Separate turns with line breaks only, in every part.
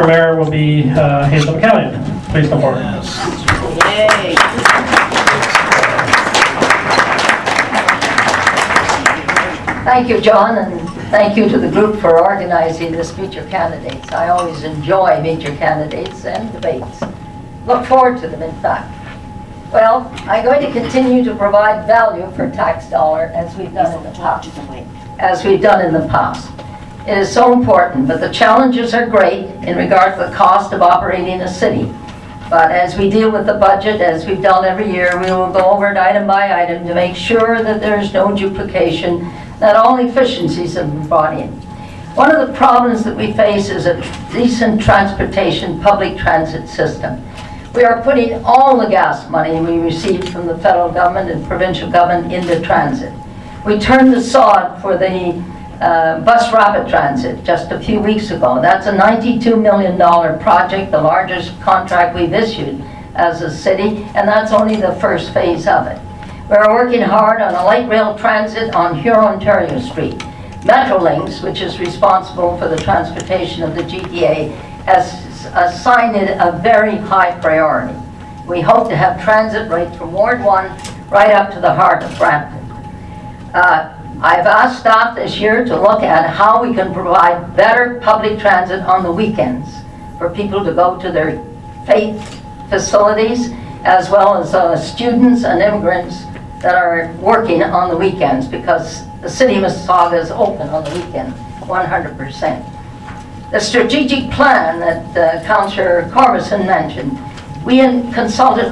for mayor will be Hazel McCallion. Please come forward.
Yay.
Thank you, John, and thank you to the group for organizing this Meet Your Candidates. I always enjoy Meet Your Candidates and debates. Look forward to them, in fact. Well, I'm going to continue to provide value for tax dollar as we've done in the past. It is so important, but the challenges are great in regard to the cost of operating a city. But as we deal with the budget, as we've done every year, we will go over it item by item to make sure that there's no duplication, that all efficiencies have been brought in. One of the problems that we face is a decent transportation, public transit system. We are putting all the gas money we received from the federal government and provincial government into transit. We turned the sod for the bus rapid transit just a few weeks ago. That's a $92 million project, the largest contract we've issued as a city, and that's only the first phase of it. We're working hard on a light rail transit on Huron-Ontario Street. Metrolinx, which is responsible for the transportation of the GTA, has assigned it a very high priority. We hope to have transit right from Ward 1 right up to the heart of Brampton. I've asked staff this year to look at how we can provide better public transit on the weekends for people to go to their faith facilities, as well as students and immigrants that are working on the weekends, because the city of Mississauga is open on the weekend 100%. The strategic plan that Councillor Corbison mentioned, we consulted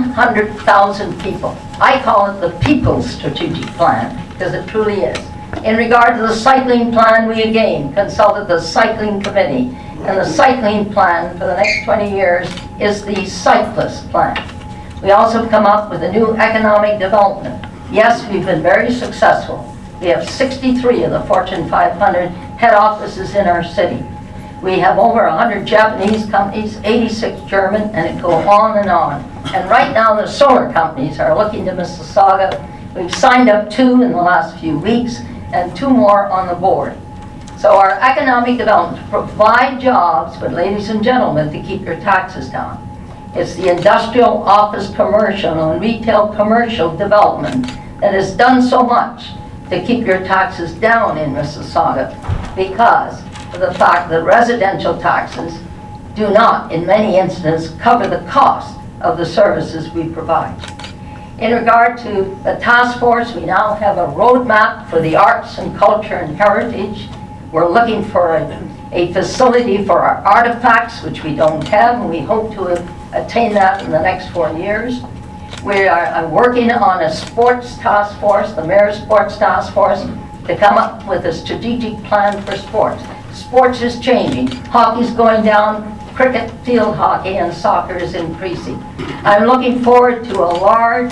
100,000 people. I call it the People's Strategic Plan, because it truly is. In regard to the cycling plan, we again consulted the cycling committee, and the cycling plan for the next 20 years is the cyclist plan. We also have come up with a new economic development. Yes, we've been very successful. We have 63 of the Fortune 500 head offices in our city. We have over 100 Japanese companies, 86 German, and it goes on and on. And right now the solar companies are looking to Mississauga. We've signed up 2 in the last few weeks and 2 more on the board. So our economic development to provide jobs, but ladies and gentlemen, to keep your taxes down. It's the industrial, office, commercial, and retail commercial development that has done so much to keep your taxes down in Mississauga, because of the fact that residential taxes do not, in many instances, cover the cost of the services we provide. In regard to the task force, we now have a roadmap for the arts and culture and heritage. We're looking for a facility for our artifacts, which we don't have, and we hope to attain that in the next 4 years. We are working on a sports task force, the Mayor's Sports Task Force, to come up with a strategic plan for sports. Sports is changing. Hockey's going down, cricket, field hockey, and soccer is increasing. I'm looking forward to a large,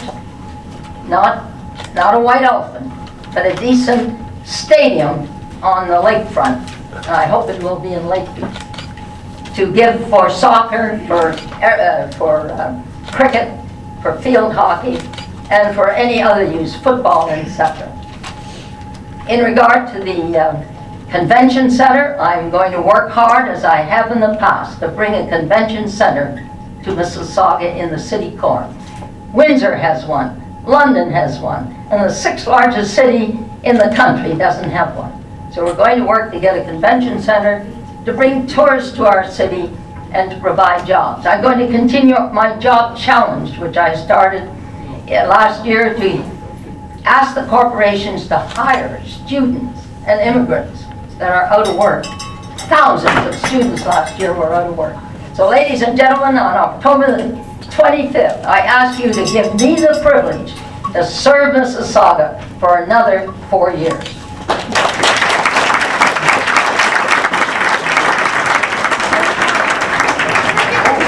not a white elephant, but a decent stadium on the lakefront. I hope it will be in Lakeview, to give for soccer, for cricket, for field hockey, and for any other use, football, etc. In regard to the convention center, I'm going to work hard, as I have in the past, to bring a convention center to Mississauga in the city core. Windsor has one, London has one, and the 6th largest city in the country doesn't have one. So we're going to work to get a convention center to bring tourists to our city and to provide jobs. I'm going to continue my job challenge, which I started last year, to ask the corporations to hire students and immigrants that are out of work. Thousands of students last year were out of work. So ladies and gentlemen, on October the 25th, I ask you to give me the privilege to serve Mississauga for another 4 years.